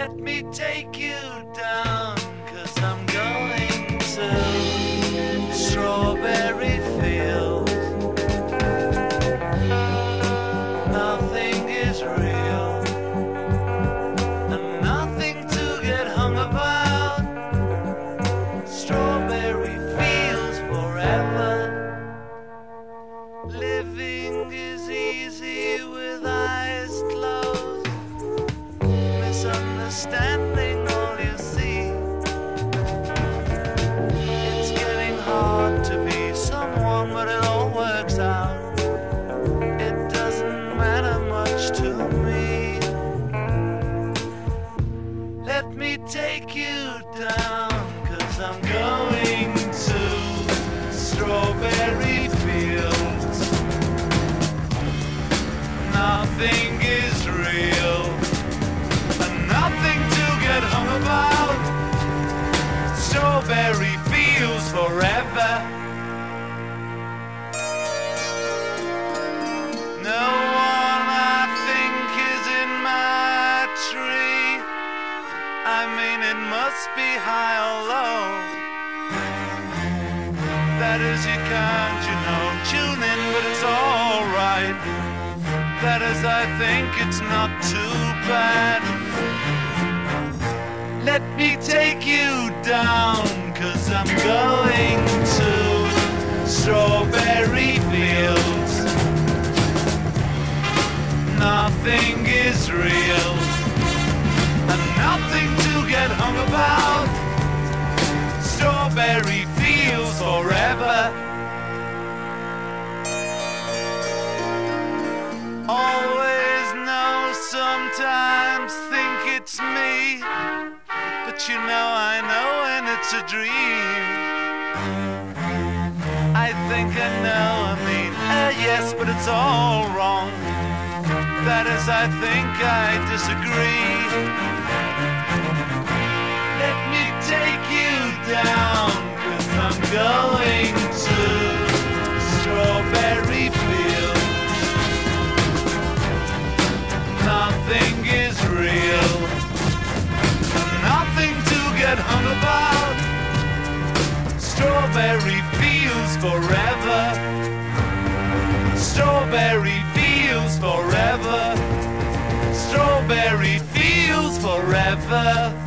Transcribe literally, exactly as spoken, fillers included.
Let me take you down, 'cause I'm going to strawberry fields. Nothing is real, and nothing to get hung about. Strawberry fields forever. Living is easy with eyes closed. Misunderstanding all you see. It's getting hard to be someone, but it all works out. It doesn't matter much to me. Let me take you down, 'cause I'm going to strawberry fields. Nothing is real, and nothing to get hung about. Strawberry fields forever. No one I think is in my tree. I mean, it must be high or low. That is, you can't, you know, tune in, but it's alright. That is, I think it's not too bad. Let me take you down, 'cause I'm going to strawberry fields. Nothing is real, and nothing to get hung about. Strawberry fields forever. Always know, sometimes think it's me, but you know I know when it's a dream. I think I know, I mean, uh, yes, but it's all wrong. That is, I think I disagree. Let me take you down, 'cause I'm going to strawberry fields. Nothing is real, nothing to get hung about. Strawberry fields forever. Strawberry fields forever. Strawberry fields forever.